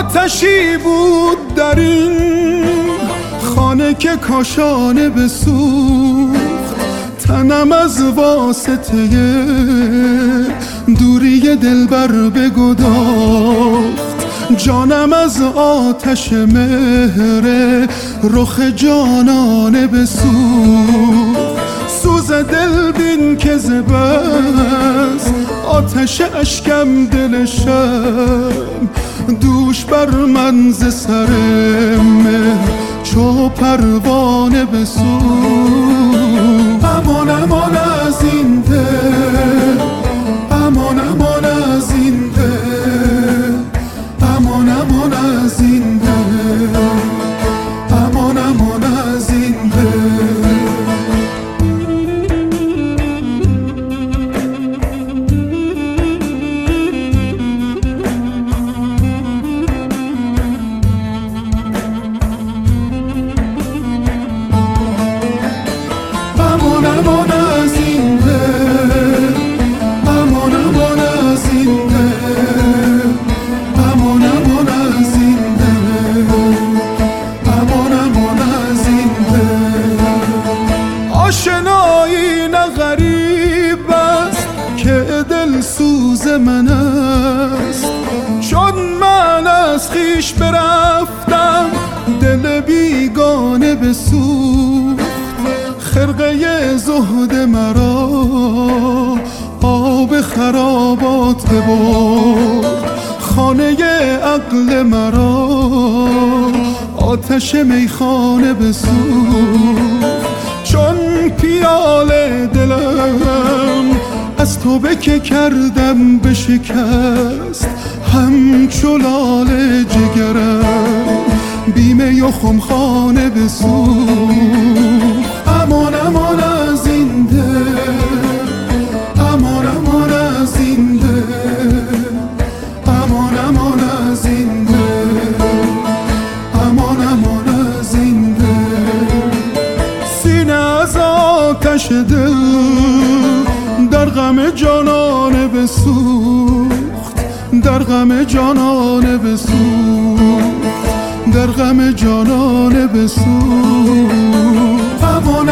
آتشی بود در این خانه که کاشانه بسوخت، تنم از واسطه دوری دلبر بگداخت، جانم از آتش مهر رخ جانانه بسوخت. سوز دل بین که زبست آتش اشکم دلشم، دوش بر من ز سر مهر چو پروانه بسوخت. امان امان از این دل، امان امان از این دل، امان امان از این دل، امان امان از این دل. امان از این دل، امان امان از این دل، امان امان از این دل، امان امان از این دل. آشنایی نه غریب است که دل سوز من است، چون من از خویش برفتم دل بیگانه بسوخت. خرقه زهد مرا آب خرابات ببرد، خانه عقل مرا آتش میخانه بسوخت. چون پیاله دلم از توبه که کردم بشکست، همچو لاله جگرم بیمه و خمخانه بسوخت. امان امان از این دل، امان امان از این دل، امان امان از این دل، امان امان از این دل. سینه از آتش دل در غم جانانه بسوخت، در غم جانانه بسوخت، در غم جانانه بسوخت.